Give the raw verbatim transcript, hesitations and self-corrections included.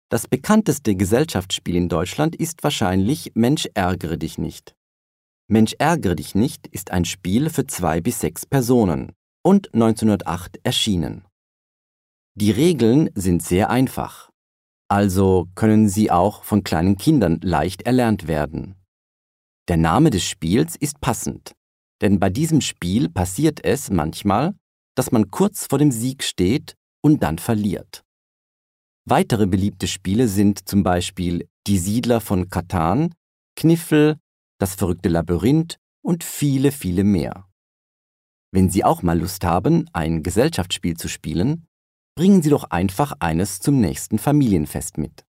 Das bekannteste Gesellschaftsspiel in Deutschland ist wahrscheinlich Mensch ärgere dich nicht. Mensch ärgere dich nicht ist ein Spiel für zwei bis sechs Personen und neunzehnhundertacht erschienen. Die Regeln sind sehr einfach, also können sie auch von kleinen Kindern leicht erlernt werden. Der Name des Spiels ist passend, denn bei diesem Spiel passiert es manchmal, dass man kurz vor dem Sieg steht und dann verliert. Weitere beliebte Spiele sind zum Beispiel Die Siedler von Catan, Kniffel, Das verrückte Labyrinth und viele, viele mehr. Wenn Sie auch mal Lust haben, ein Gesellschaftsspiel zu spielen, bringen Sie doch einfach eines zum nächsten Familienfest mit.